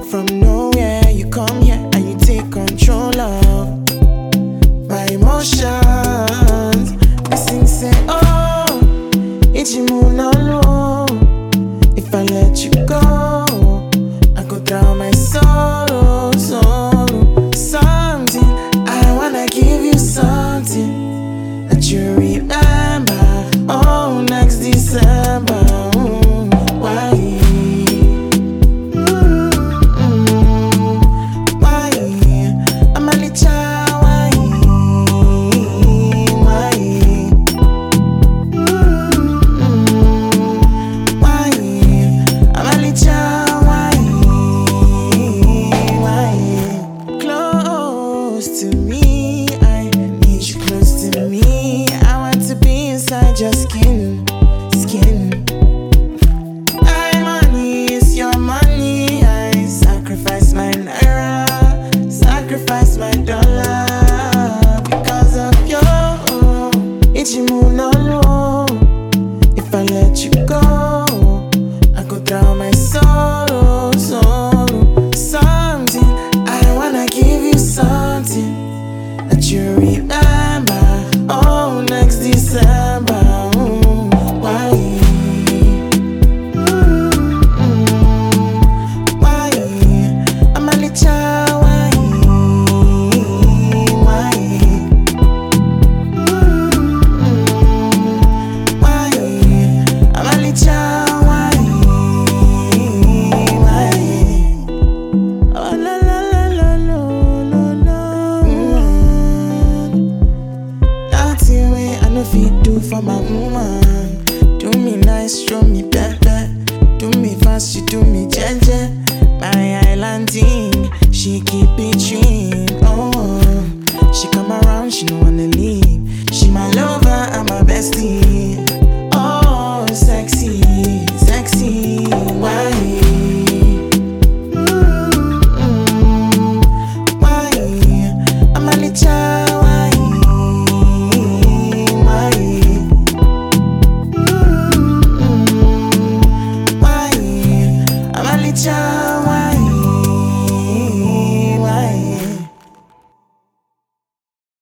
from nowhere, you come here and you take control of my emotions. Listen, say, oh, it's you no low. If I let you go, I go drown my sorrow, sorrow. Something, I wanna give you something that you remember. Oh, next December. Why? Why? I'm a little. Why? Why? Why? I'm a little. Why? Close to me, I need you close to me. I want to be inside your skin, skin. My money is your money. I sacrifice my naira, sacrifice my dollar because of you. It's you no low. If I let you go, I go drown my sorrow, sorrow. Something, I wanna give you something that you remember. Oh, next December. Why? Why? I'm a little. Why? Why? Why? I'm a little. Why? Why? Oh, la la la la la la la. Nothing way I no fit do for my woman. Do me nice, show me better. Do me fast, she do me jeje. My island thing, she keep it trim. Oh, she come around, she no wanna leave. She my lover and my bestie.